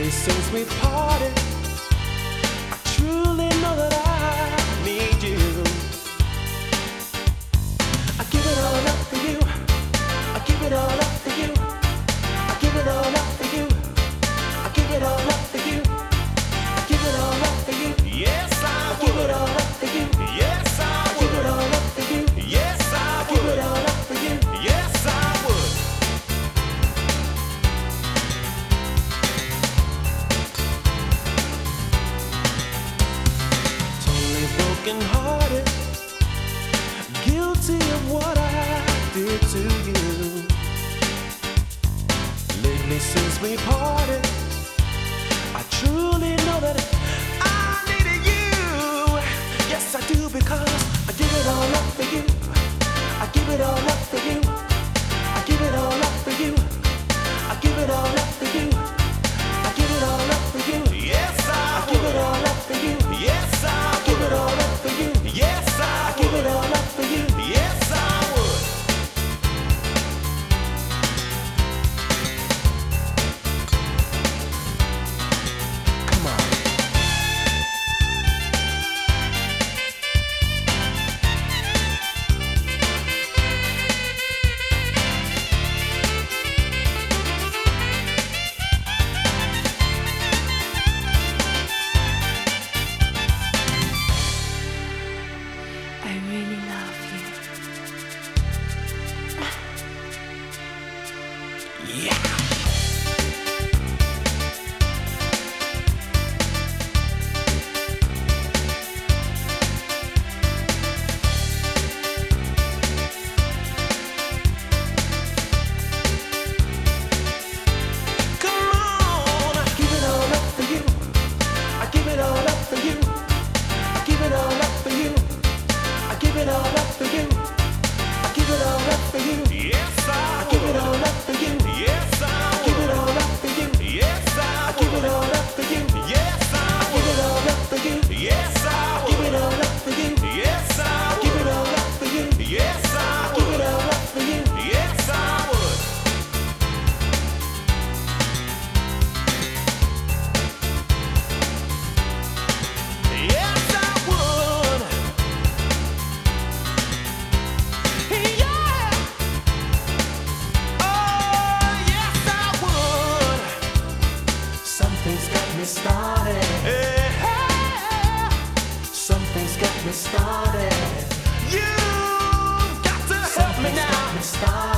Since we parted, I truly know that I need you. I give it all up for you. I give it all up for you. I give it all up for you. I give it all up for you. I give it all up for you. Yes, I give it all up for you. Yes, I give it all up for you. Yes, I give it all up for you. Yes, I would. Broken-hearted, guilty of what I did to you. Lately, since we parted, I truly know that I needed you. Yes, I do, because I give it all up for you. I give it all up for you. I give it all up for you. I give it all up for you. I give it all up for you. Yes, I give it all up for you. Yes, I give it all up for you. Yes, I give it all up for you. Yes, I would. Come on. I really love you. Yeah. Give it all up for you. I give it all up for you. Yes, I give it all up for you. Yes, I give it all up for you. Yes, I give it all up for you. Yes, I give it all up for you. Yes, I give it all up for you. Yes, I give it all up for you. Yes, I give it all up for you. Yes, I would. Yes, I would. Something's got me started. Yeah. Something's got me started. You got to help me now. Got me started.